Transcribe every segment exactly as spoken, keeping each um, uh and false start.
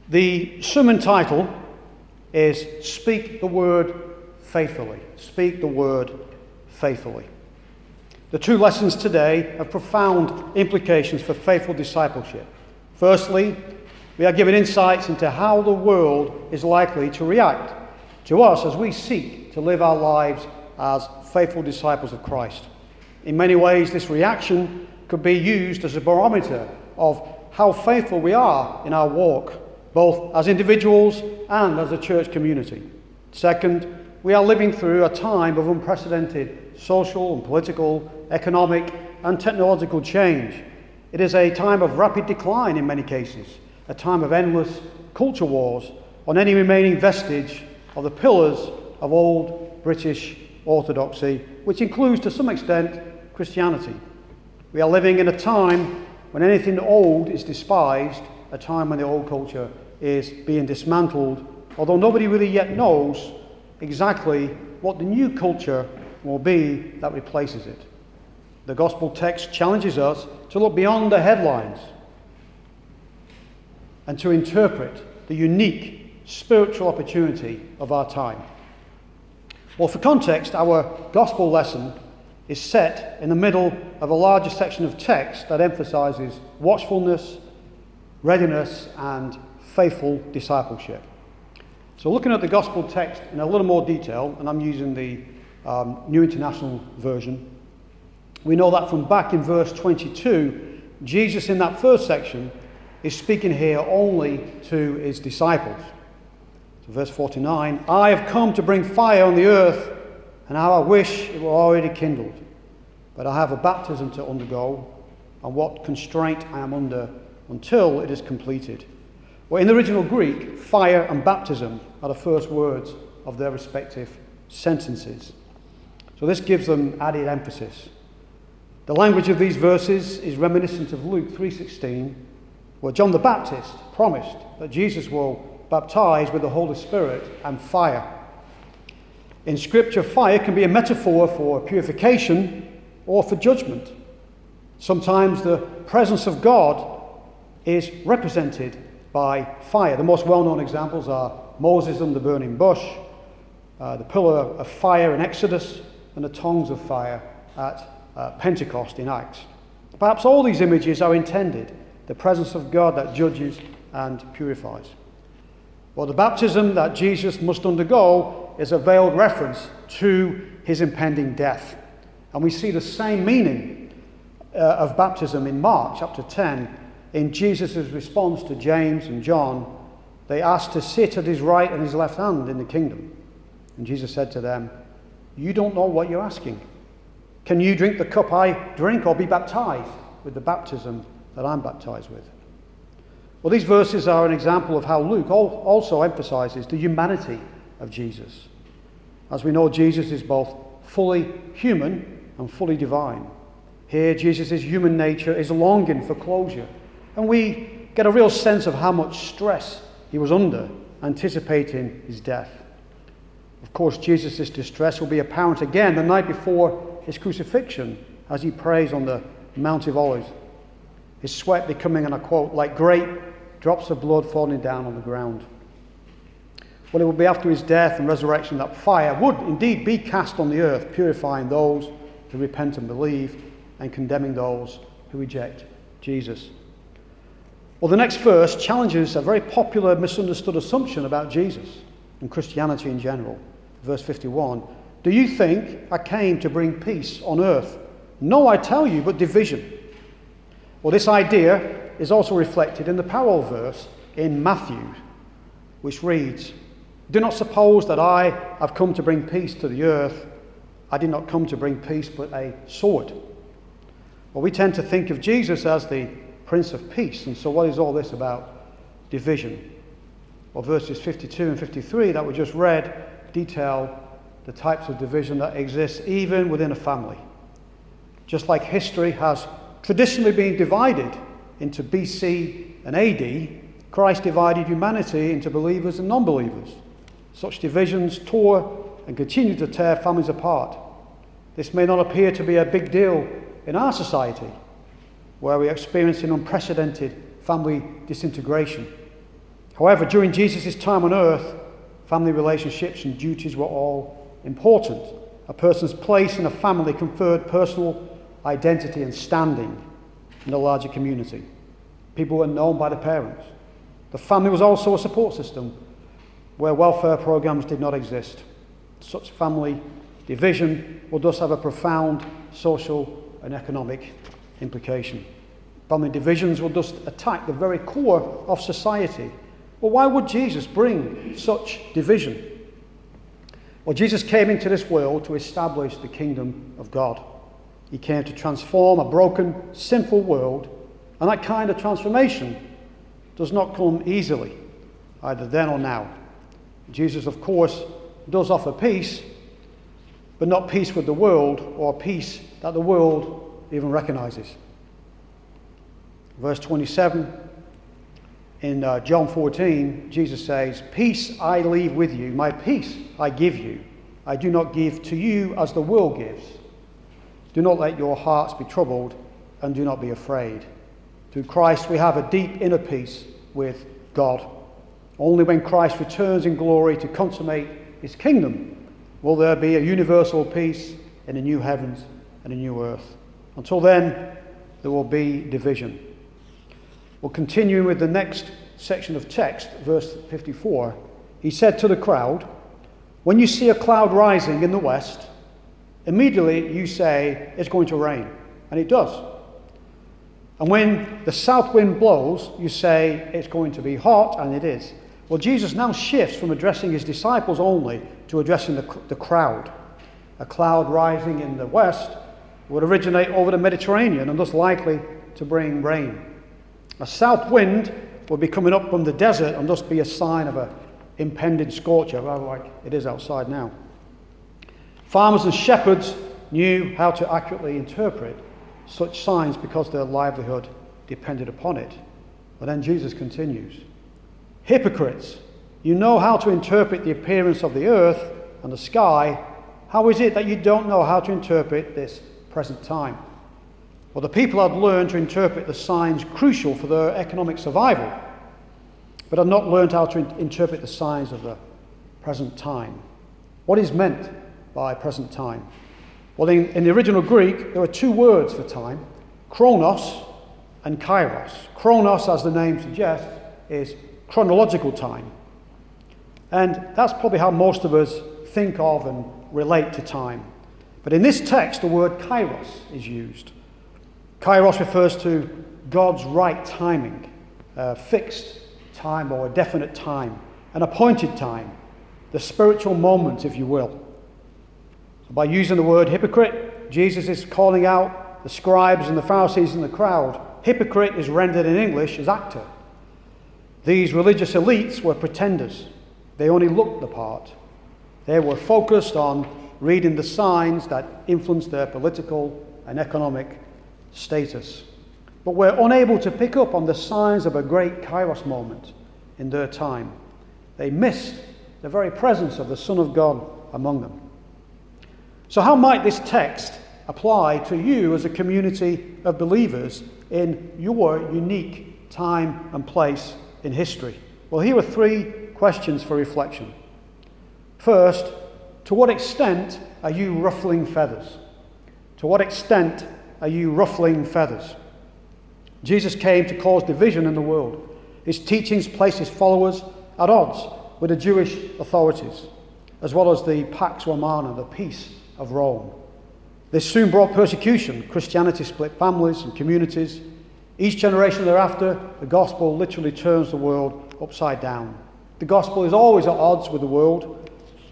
The sermon title is Speak the Word Faithfully. Speak the Word Faithfully. The two lessons today have profound implications for faithful discipleship. Firstly, we are given insights into how the world is likely to react to us as we seek to live our lives as faithful disciples of Christ. In many ways, this reaction could be used as a barometer of how faithful we are in our walk, both as individuals and as a church community. Second, we are living through a time of unprecedented social and political, economic and technological change. It is a time of rapid decline in many cases, a time of endless culture wars on any remaining vestige of the pillars of old British orthodoxy, which includes to some extent Christianity. We are living in a time when anything old is despised, a time when the old culture is being dismantled, although nobody really yet knows exactly what the new culture will be that replaces it. The gospel text challenges us to look beyond the headlines and to interpret the unique spiritual opportunity of our time. Well, for context, our gospel lesson is set in the middle of a larger section of text that emphasizes watchfulness, readiness, and faithful discipleship. So looking at the gospel text in a little more detail, and I'm using the um, New International Version, we know that from back in verse twenty-two, Jesus in that first section is speaking here only to his disciples. So verse forty-nine, I have come to bring fire on the earth, and how I wish it were already kindled. But I have a baptism to undergo, and what constraint I am under until it is completed. Well, in the original Greek, fire and baptism are the first words of their respective sentences. So this gives them added emphasis. The language of these verses is reminiscent of Luke three sixteen, where John the Baptist promised that Jesus will baptize with the Holy Spirit and fire. In Scripture, fire can be a metaphor for purification or for judgment. Sometimes the presence of God is represented by fire. The most well-known examples are Moses and the burning bush, uh, the pillar of fire in Exodus, and the tongues of fire at uh, Pentecost in Acts. Perhaps all these images are intended, the presence of God that judges and purifies. Well, the baptism that Jesus must undergo is a veiled reference to his impending death. And we see the same meaning uh, of baptism in Mark chapter ten. In Jesus' response to James and John, they asked to sit at his right and his left hand in the kingdom. And Jesus said to them, you don't know what you're asking. Can you drink the cup I drink or be baptized with the baptism that I'm baptized with? Well, these verses are an example of how Luke also emphasizes the humanity of Jesus. As we know, Jesus is both fully human and fully divine. Here, Jesus' human nature is longing for closure. And we get a real sense of how much stress he was under, anticipating his death. Of course, Jesus' distress will be apparent again the night before his crucifixion as he prays on the Mount of Olives. His sweat becoming, and I quote, like great drops of blood falling down on the ground. Well, it will be after his death and resurrection that fire would indeed be cast on the earth, purifying those who repent and believe and condemning those who reject Jesus. Well, the next verse challenges a very popular misunderstood assumption about Jesus and Christianity in general. Verse fifty-one, do you think I came to bring peace on earth? No, I tell you, but division. Well, this idea is also reflected in the parallel verse in Matthew, which reads, do not suppose that I have come to bring peace to the earth. I did not come to bring peace, but a sword. Well, we tend to think of Jesus as the Prince of Peace. And so what is all this about division? Well, verses fifty-two and fifty-three that we just read detail the types of division that exist even within a family. Just like history has traditionally been divided into B C and A D, Christ divided humanity into believers and non-believers. Such divisions tore and continue to tear families apart. This may not appear to be a big deal in our society, where we're experiencing unprecedented family disintegration. However, during Jesus' time on earth, family relationships and duties were all important. A person's place in a family conferred personal identity and standing in the larger community. People were known by the parents. The family was also a support system where welfare programs did not exist. Such family division will thus have a profound social and economic implication. Family divisions will thus attack the very core of society. Well, why would Jesus bring such division? Well, Jesus came into this world to establish the kingdom of God. He came to transform a broken, sinful world, and that kind of transformation does not come easily, either then or now. Jesus, of course, does offer peace, but not peace with the world or peace that the world even recognizes. Verse twenty-seven in uh, John fourteen, Jesus says, "Peace I leave with you, my peace I give you. I do not give to you as the world gives. Do not let your hearts be troubled, and do not be afraid." Through Christ we have a deep inner peace with God. Only when Christ returns in glory to consummate his kingdom will there be a universal peace in a new heavens and a new earth. Until then, there will be division. We'll continue with the next section of text, verse fifty-four. He said to the crowd, "When you see a cloud rising in the west, immediately you say it's going to rain." And it does. And when the south wind blows, you say it's going to be hot, and it is. Well, Jesus now shifts from addressing his disciples only to addressing the, the crowd. A cloud rising in the west would originate over the Mediterranean and thus likely to bring rain. A south wind would be coming up from the desert and thus be a sign of an impending scorcher, rather like it is outside now. Farmers and shepherds knew how to accurately interpret such signs because their livelihood depended upon it. But then Jesus continues, "Hypocrites, you know how to interpret the appearance of the earth and the sky. How is it that you don't know how to interpret this present time?" Well, the people had learned to interpret the signs crucial for their economic survival, but had not learned how to in- interpret the signs of the present time. What is meant by present time? Well, in, in the original Greek, there are two words for time, chronos and kairos. Chronos, as the name suggests, is chronological time. And that's probably how most of us think of and relate to time. But in this text, the word kairos is used. Kairos refers to God's right timing, a fixed time or a definite time, an appointed time, the spiritual moment, if you will. So by using the word hypocrite, Jesus is calling out the scribes and the Pharisees in the crowd. Hypocrite is rendered in English as actor. These religious elites were pretenders. They only looked the part. They were focused on reading the signs that influenced their political and economic status, but were unable to pick up on the signs of a great kairos moment in their time. They missed the very presence of the Son of God among them. So how might this text apply to you as a community of believers in your unique time and place in history? Well, here are three questions for reflection. First, to what extent are you ruffling feathers? To what extent are you ruffling feathers? Jesus came to cause division in the world. His teachings placed his followers at odds with the Jewish authorities, as well as the Pax Romana, the peace of Rome. This soon brought persecution. Christianity split families and communities. Each generation thereafter, the gospel literally turns the world upside down. The gospel is always at odds with the world.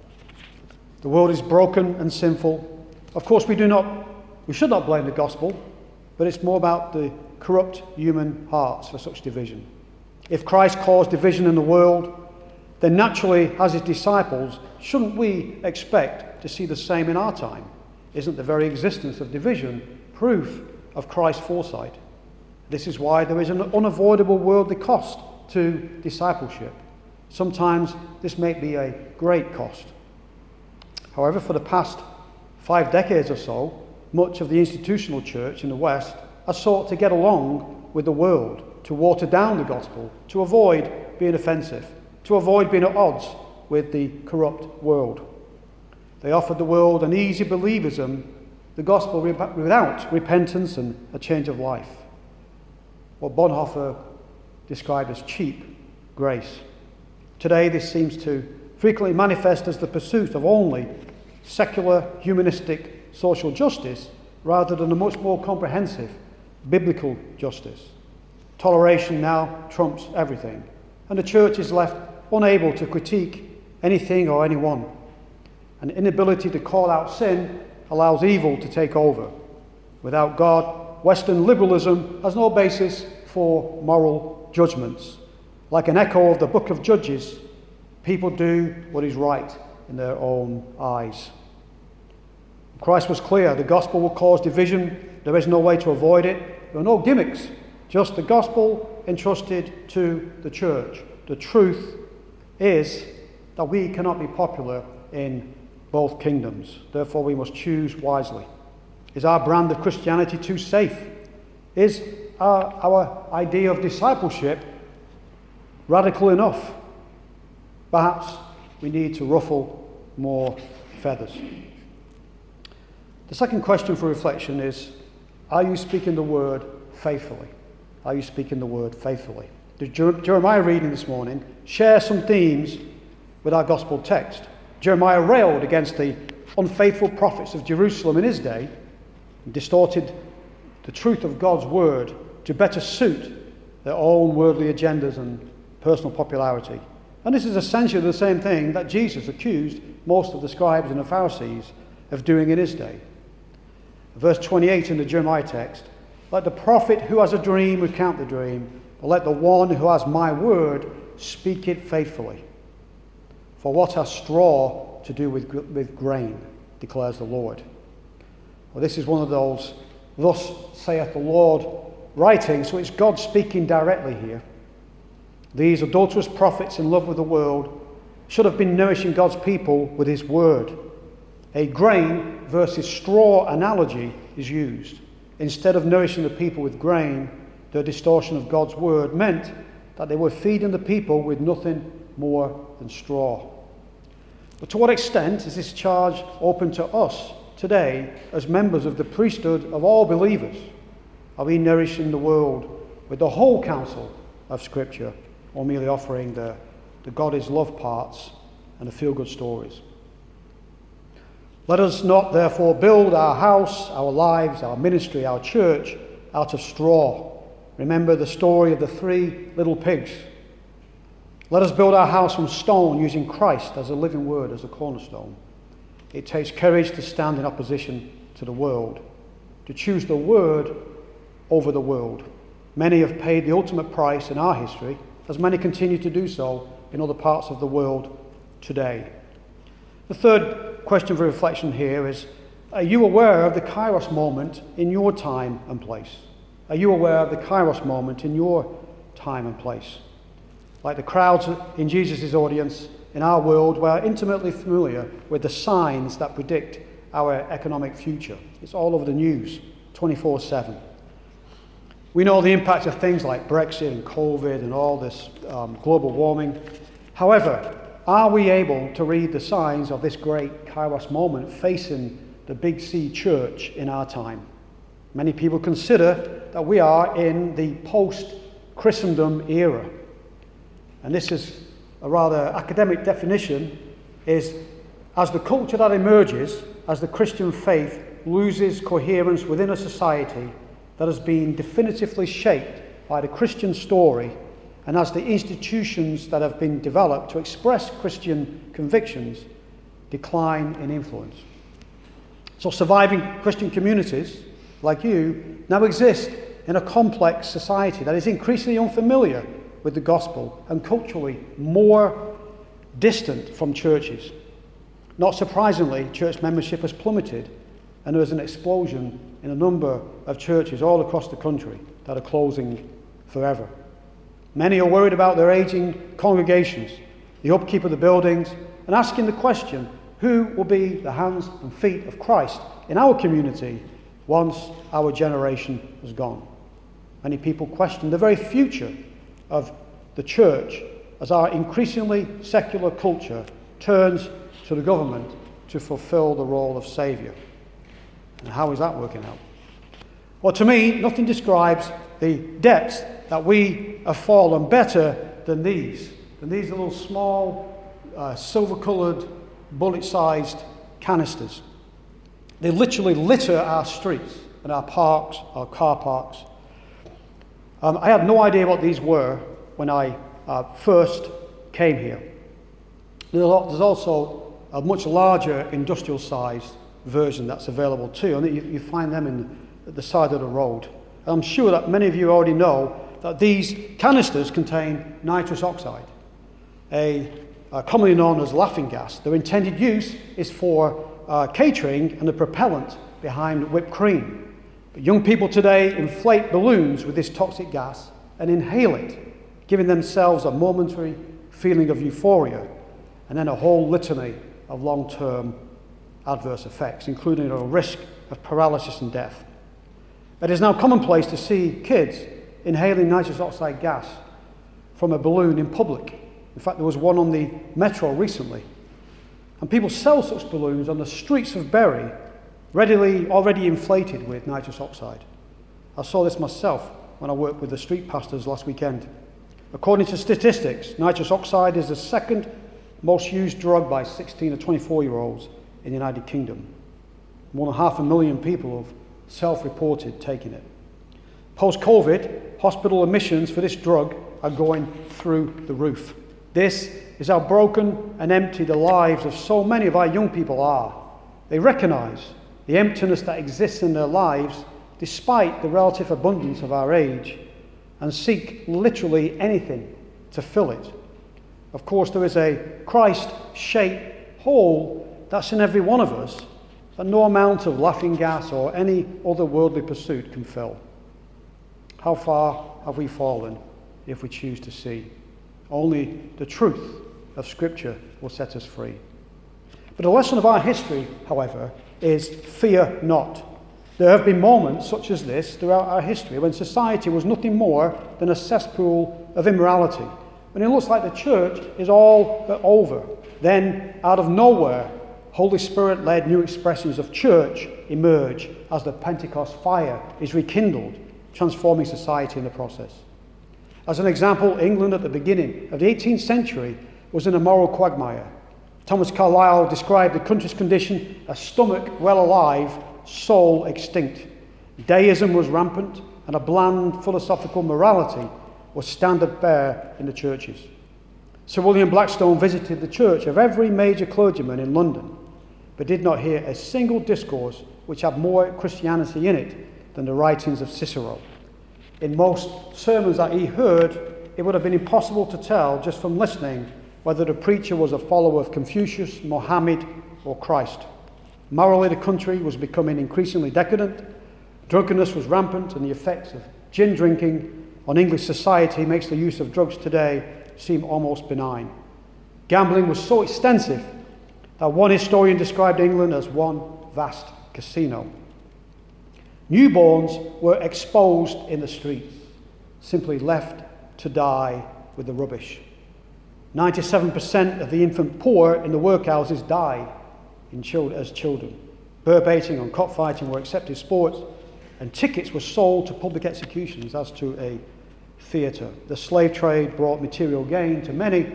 The world is broken and sinful. Of course, we do not, we should not blame the gospel, but it's more about the corrupt human hearts for such division. If Christ caused division in the world, then naturally, as his disciples, shouldn't we expect to see the same in our time? Isn't the very existence of division proof of Christ's foresight? This is why there is an unavoidable worldly cost to discipleship. Sometimes this may be a great cost. However, for the past five decades or so, much of the institutional church in the West has sought to get along with the world to water down the gospel, to avoid being offensive, to avoid being at odds with the corrupt world. They offered the world an easy believism, the gospel without repentance and a change of life. What Bonhoeffer described as cheap grace. Today this seems to frequently manifest as the pursuit of only secular, humanistic social justice rather than a much more comprehensive biblical justice. Toleration now trumps everything, and the church is left unable to critique anything or anyone. An inability to call out sin allows evil to take over. Without God, Western liberalism has no basis for moral judgments. Like an echo of the book of Judges, people do what is right in their own eyes. Christ was clear, the gospel will cause division, there is no way to avoid it, there are no gimmicks, just the gospel entrusted to the church. The truth is that we cannot be popular in both kingdoms. Therefore, we must choose wisely. Is our brand of Christianity too safe? Is our, our idea of discipleship radical enough? Perhaps we need to ruffle more feathers. The second question for reflection is, are you speaking the word faithfully? Are you speaking the word faithfully? The Jeremiah reading this morning shares some themes with our gospel text. Jeremiah railed against the unfaithful prophets of Jerusalem in his day and distorted the truth of God's word to better suit their own worldly agendas and personal popularity. And this is essentially the same thing that Jesus accused most of the scribes and the Pharisees of doing in his day. Verse twenty-eight in the Jeremiah text, let the prophet who has a dream recount the dream, but let the one who has my word speak it faithfully. For what has straw to do with, with grain, declares the Lord. Well, this is one of those, thus saith the Lord writing, so it's God speaking directly here. These adulterous prophets in love with the world should have been nourishing God's people with his word. A grain versus straw analogy is used. Instead of nourishing the people with grain, the distortion of God's word meant that they were feeding the people with nothing more than straw. But to what extent is this charge open to us today as members of the priesthood of all believers? Are we nourishing the world with the whole counsel of Scripture, or merely offering the, the God is love parts and the feel-good stories? Let us not therefore build our house, our lives, our ministry, our church out of straw. Remember the story of the three little pigs. Let us build our house from stone using Christ as a living word, as a cornerstone. It takes courage to stand in opposition to the world, to choose the word over the world. Many have paid the ultimate price in our history, as many continue to do so in other parts of the world today. The third question for reflection here is, are you aware of the Kairos moment in your time and place? Are you aware of the Kairos moment in your time and place? Like the crowds in Jesus' audience in our world, we are intimately familiar with the signs that predict our economic future. It's all over the news, twenty-four seven. We know the impact of things like Brexit and COVID and all this um, global warming. However, are we able to read the signs of this great Kairos moment facing the Big C church in our time? Many people consider that we are in the post-Christendom era. And this is a rather academic definition, is as the culture that emerges, as the Christian faith loses coherence within a society that has been definitively shaped by the Christian story, and as the institutions that have been developed to express Christian convictions decline in influence. So surviving Christian communities like you now exist in a complex society that is increasingly unfamiliar with the gospel and culturally more distant from churches. Not surprisingly, church membership has plummeted, and there is an explosion in a number of churches all across the country that are closing forever. Many are worried about their aging congregations, the upkeep of the buildings, and asking the question, who will be the hands and feet of Christ in our community once our generation is gone? Many people question the very future of the church as our increasingly secular culture turns to the government to fulfill the role of saviour. And how is that working out? Well, to me, nothing describes the depths that we have fallen better than these, than these little small, uh, silver-coloured, bullet-sized canisters. They literally litter our streets and our parks, our car parks. Um, I had no idea what these were when I uh, first came here. There's also a much larger industrial-sized version that's available too, and you, you find them in, at the side of the road. I'm sure that many of you already know that these canisters contain nitrous oxide, a, uh, commonly known as laughing gas. Their intended use is for uh, catering and the propellant behind whipped cream. But young people today inflate balloons with this toxic gas and inhale it, giving themselves a momentary feeling of euphoria, and then a whole litany of long-term adverse effects, including a risk of paralysis and death. It is now commonplace to see kids inhaling nitrous oxide gas from a balloon in public. In fact, there was one on the metro recently. And people sell such balloons on the streets of Bury, readily already inflated with nitrous oxide. I saw this myself when I worked with the street pastors last weekend. According to statistics, nitrous oxide is the second most used drug by sixteen to twenty-four-year-olds in the United Kingdom. More than half a million people have self-reported taking it. Post-COVID, hospital admissions for this drug are going through the roof. This is how broken and empty the lives of so many of our young people are. They recognise the emptiness that exists in their lives despite the relative abundance of our age, and seek literally anything to fill it. Of course, there is a Christ-shaped hole that's in every one of us that no amount of laughing gas or any other worldly pursuit can fill. How far have we fallen if we choose to see? Only the truth of Scripture will set us free. But a lesson of our history, however, is fear not. There have been moments such as this throughout our history when society was nothing more than a cesspool of immorality. When it looks like the church is all but over, then out of nowhere, Holy Spirit-led new expressions of church emerge as the Pentecost fire is rekindled, transforming society in the process. As an example, England at the beginning of the eighteenth century was in a moral quagmire. Thomas Carlyle described the country's condition as stomach well alive, soul extinct. Deism was rampant, and a bland philosophical morality was standard bearer in the churches. Sir William Blackstone visited the church of every major clergyman in London, but did not hear a single discourse which had more Christianity in it than the writings of Cicero. In most sermons that he heard, it would have been impossible to tell just from listening whether the preacher was a follower of Confucius, Mohammed, or Christ. Morally, the country was becoming increasingly decadent. Drunkenness was rampant, and the effects of gin drinking on English society makes the use of drugs today seem almost benign. Gambling was so extensive that one historian described England as one vast casino. Newborns were exposed in the streets, simply left to die with the rubbish. ninety-seven percent of the infant poor in the workhouses died in child- as children. Bear baiting and cockfighting were accepted sports, and tickets were sold to public executions as to a theatre. The slave trade brought material gain to many,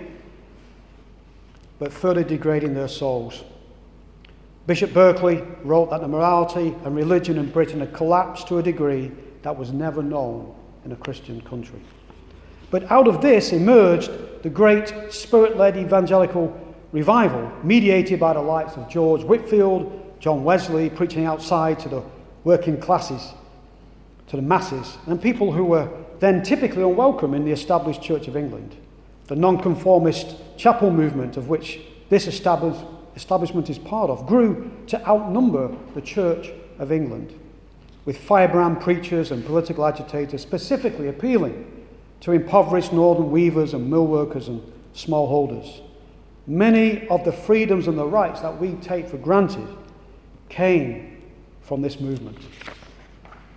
but further degrading their souls. Bishop Berkeley wrote that the morality and religion in Britain had collapsed to a degree that was never known in a Christian country. But out of this emerged the great Spirit-led evangelical revival, mediated by the likes of George Whitefield, John Wesley, preaching outside to the working classes, to the masses, and people who were then typically unwelcome in the established Church of England. The nonconformist chapel movement, of which this establish, establishment is part of, grew to outnumber the Church of England, with firebrand preachers and political agitators specifically appealing to impoverished northern weavers and mill workers and smallholders. Many of the freedoms and the rights that we take for granted came from this movement.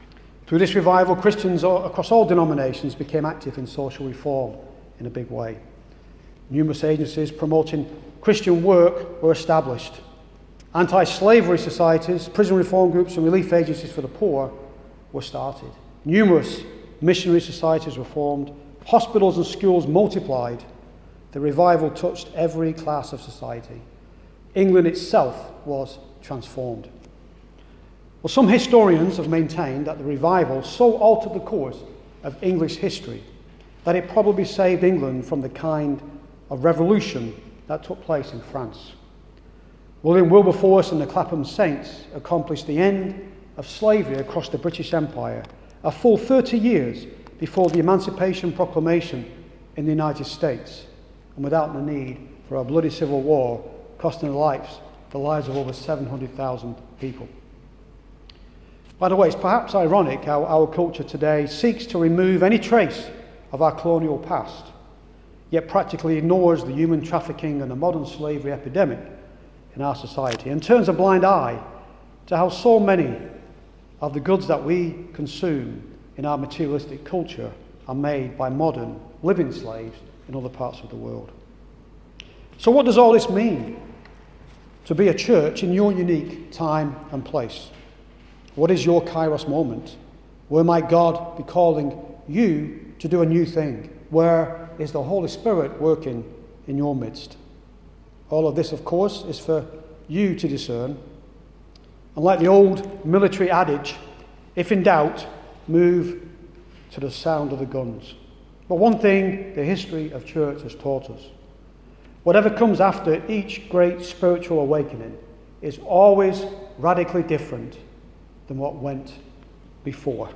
Through this revival, Christians across all denominations became active in social reform in a big way. Numerous agencies promoting Christian work were established. Anti-slavery societies, prison reform groups and relief agencies for the poor were started. Numerous missionary societies were formed. Hospitals and schools multiplied. The revival touched every class of society. England itself was transformed. Well, some historians have maintained that the revival so altered the course of English history that it probably saved England from the kind of revolution that took place in France. William Wilberforce and the Clapham Saints accomplished the end of slavery across the British Empire a full thirty years before the Emancipation Proclamation in the United States, and without the need for a bloody civil war costing the lives, the lives of over seven hundred thousand people. By the way, it's perhaps ironic how our culture today seeks to remove any trace of our colonial past, yet practically ignores the human trafficking and the modern slavery epidemic in our society, and turns a blind eye to how so many of the goods that we consume in our materialistic culture are made by modern living slaves in other parts of the world. So what does all this mean to be a church in your unique time and place? What is your Kairos moment? Where might God be calling you to do a new thing? Where is the Holy Spirit working in your midst? All of this, of course, is for you to discern. And like the old military adage, if in doubt, move to the sound of the guns. But one thing the history of church has taught us: whatever comes after each great spiritual awakening is always radically different than what went before.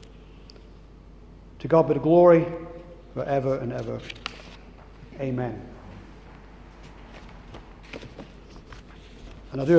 To God be the glory forever and ever. Amen. And I do